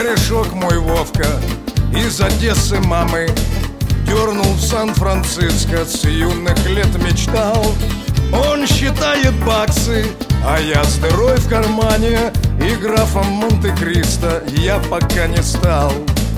Корешок мой Вовка из Одессы мамы дернул в Сан-Франциско, с юных лет мечтал. Он считает баксы, а я с дырой в кармане, и графом Монте-Кристо я пока не стал.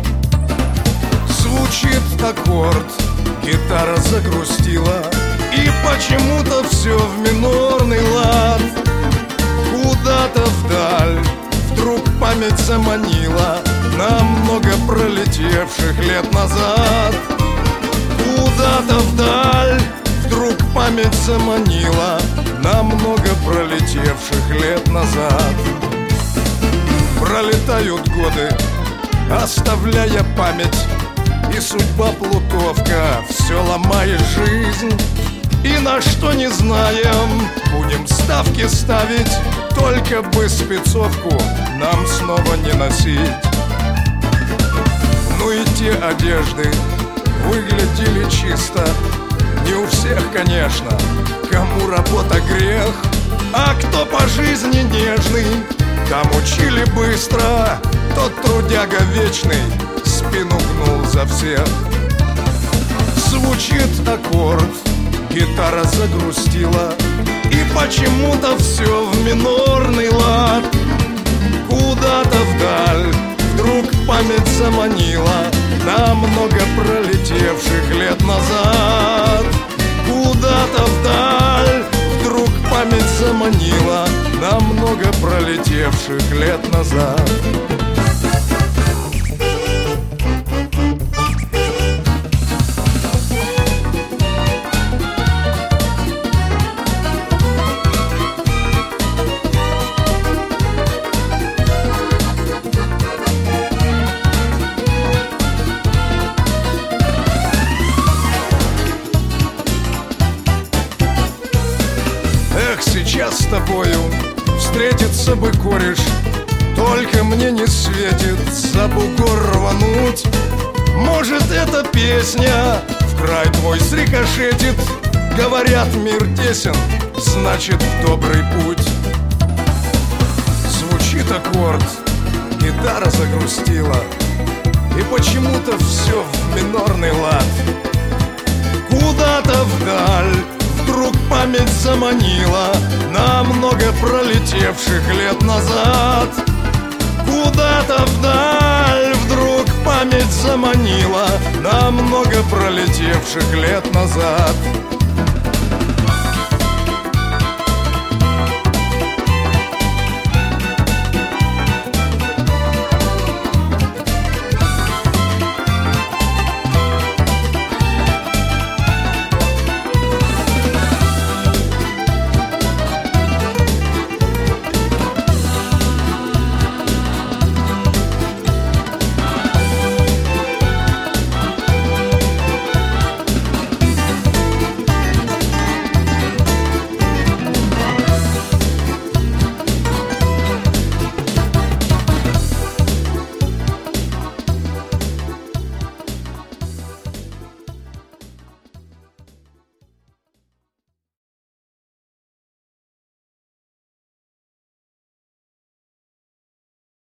Звучит аккорд, гитара загрустила, и почему-то все в минорный лад. Куда-то вдаль вдруг память заманила намного пролетевших лет назад. Куда-то вдаль вдруг память заманила намного пролетевших лет назад. Пролетают годы, оставляя память, и судьба плутовка все ломает жизнь. И на что не знаем, будем ставки ставить, только бы спецовку нам снова не носить. Ну и те одежды выглядели чисто, не у всех, конечно, кому работа грех. А кто по жизни нежный, там учили быстро, тот трудяга вечный спину гнул за всех. Звучит аккорд, гитара загрустила, и почему-то все в минорный лад. Куда-то вдаль вдруг память заманила намного пролетевших лет назад. Куда-то вдаль вдруг память заманила намного пролетевших лет назад. Сейчас с тобою встретиться бы кореш, только мне не светит за бугор рвануть. Может, эта песня в край твой срикошетит. Говорят, мир тесен, значит, в добрый путь. Звучит аккорд, гитара загрустила, и почему-то все в минорный лад. Куда-то вдаль вдруг память заманила намного пролетевших лет назад. Куда-то вдаль вдруг память заманила намного пролетевших лет назад.